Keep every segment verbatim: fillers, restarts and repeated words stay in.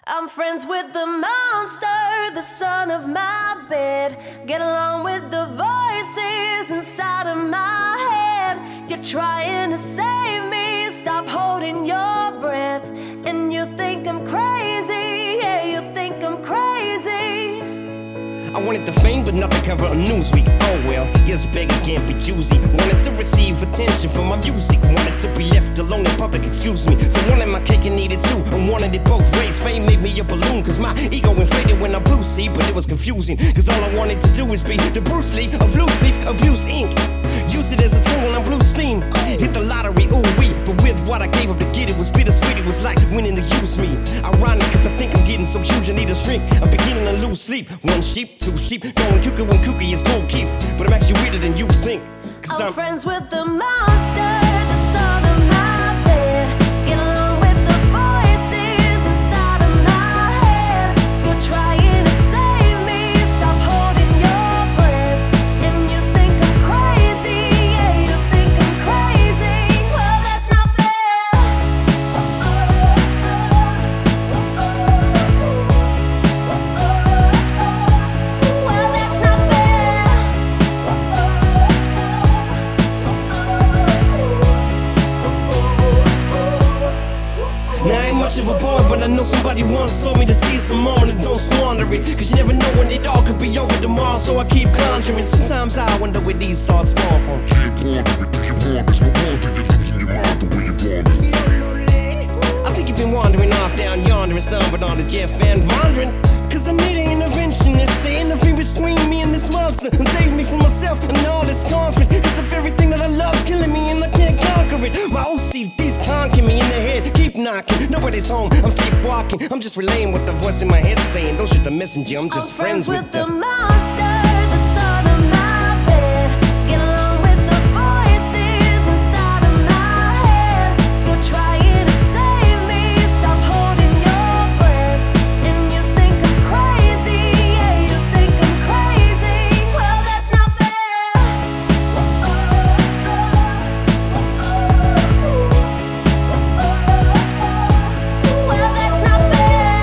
I'm friends with the monster, the son of my bed. Get along with the voices inside of my head. You're trying to save me, stop holding your breath. And you think I'm crazy, yeah, you think I'm crazy. I wanted the fame, but nothing cover a Newsweek. Oh well, guess beggars can't be choosy. Wanted to receive attention from my music. Wanted to be left alone in public, excuse me. For wanting my cake and needed two, and wanted it both ways. Fame made me a balloon, cause my ego inflated when I blew, see. But it was confusing, cause all I wanted to do was be the Bruce Lee of loose leaf, abused ink. Use it as a tool when I blew steam. Hit the lottery, ooh wee. But with what I gave up to get it was bittersweet. It was like winning to use me. Ironic, cause I think I'm getting so huge I need a shrink. I'm beginning to lose sleep. One sheep, two sheep, going cuckoo when kooky is gold Keith. But I'm actually weirder than you think. Cause I'm, I'm friends with the monster, the son of my bed. Get along with the voices inside of my head. You're trying to save me, stop holding your breath. And you think I'm crazy, yeah, you think I'm crazy. Well, that's not fair. Well, that's not fair. Now I ain't much of a boy, but I know somebody once told me to see some more and don't squander it. Cause you never know when it all could be over tomorrow, so I keep conjuring. Sometimes I wonder where these thoughts come from. You ain't wondering, do you want this? No wonder you're losing your mind the way you want this. I think you've been wandering off down yonder and stumbled on to Jeff Van Vondren. Cause I need an interventionist to intervene between me and this monster and save me from myself and all this conflict. Cause the very thing that I love's killing me and I can't conquer it. My O C D's conking me in the head, keep knocking. Nobody's home, I'm sleepwalking. I'm just relaying what the voice in my head is saying. Don't shoot the messenger, I'm just I'm friends, friends with with the them. monster, the son of my bed. Get along with the voices inside of my head. You're trying to save me, stop holding your breath. And you think I'm crazy, yeah, you think I'm crazy. Well, that's not fair. Well, that's not fair.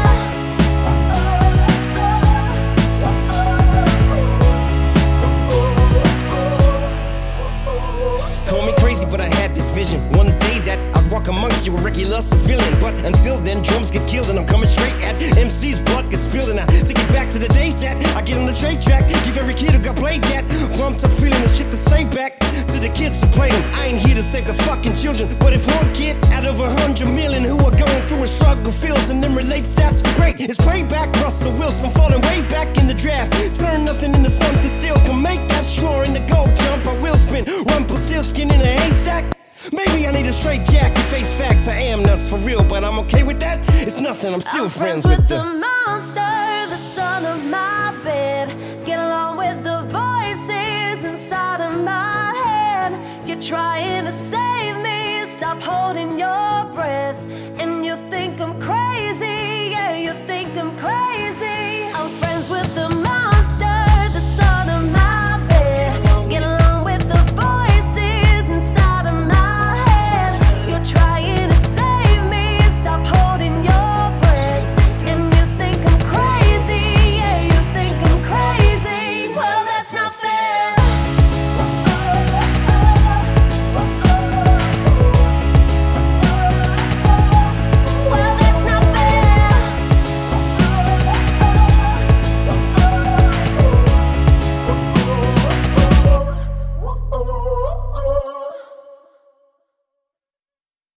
Call me crazy, but I had this vision. One day that I'd walk amongst you a regular civilian. But until then, drums get killed and I'm coming straight at M C's blood gets spilled. And I take it back to the days that I get on the trade track. Give every kid who got played that pumped up feeling the shit to say back to the kids who play them. I ain't here to save the fucking children, but if one kid out of a hundred million who are going through a struggle feels and then relates, that's great. It's payback. Russell Wilson falling way back in the draft. Turn nothing into something still can make that straw in the gold jump. I will spin. Rumpelstiltskin in a haystack. Maybe I need a straight jacket, face facts. I am nuts for real, but I'm okay with that. It's nothing, I'm still I'm friends, friends with the. the monster, the son of my bed. Get along with the voices inside of my head. You're trying to save me, stop holding your breath. And you think